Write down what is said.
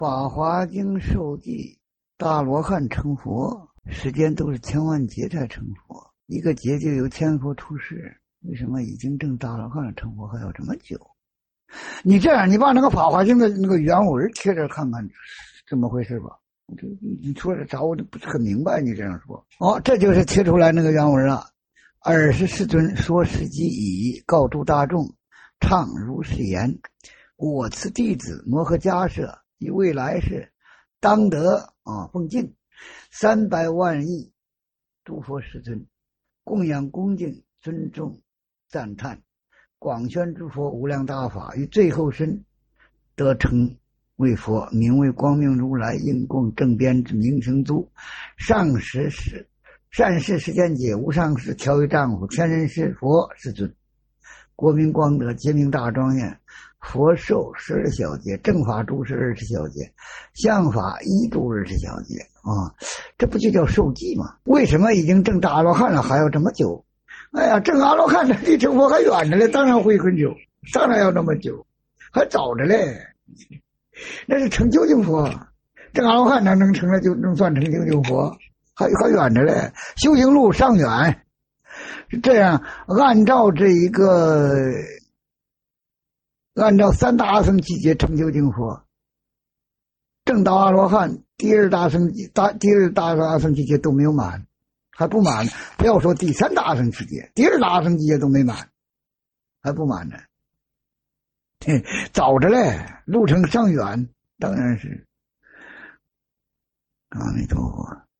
法华经受记，大罗汉成佛，时间都是千万劫才成佛，一个劫就有千佛出世，为什么已经证大罗汉成佛还要这么久？你这样，你把那个法华经的那个原文贴着看看，怎么回事吧？你说的找我不是很明白，你这样说。这就是贴出来那个原文了。24尊说是即已告诸大众，唱如是言：我此弟子摩诃迦舍，以未来世当得奉敬300万亿诸佛世尊，供养恭敬尊重赞叹，广宣诸佛无量大法，于最后身得成为佛，名为光明如来，应供正边之明行足，善事世间解，无上士调御丈夫，天人师佛世尊，国民光德，结明大庄严，佛寿12小节，正法住世20小节，相法一住20小节这不就叫受记吗？为什么已经证大阿罗汉了还要这么久？哎呀，证阿罗汉离成佛还远着嘞，当然会很久，当然要这么久，还早着嘞。那是成究竟佛，证阿罗汉能成了就能算成究竟佛，还远着嘞，修行路尚远。这样按照三大阿僧祇劫成究竟佛，证到阿罗汉，第二大阿僧祇劫都没有满，还不满，不要说第三大阿僧祇劫，第二大阿僧祇劫都没满，还不满呢。早着嘞，路程尚远，当然是。阿弥陀佛。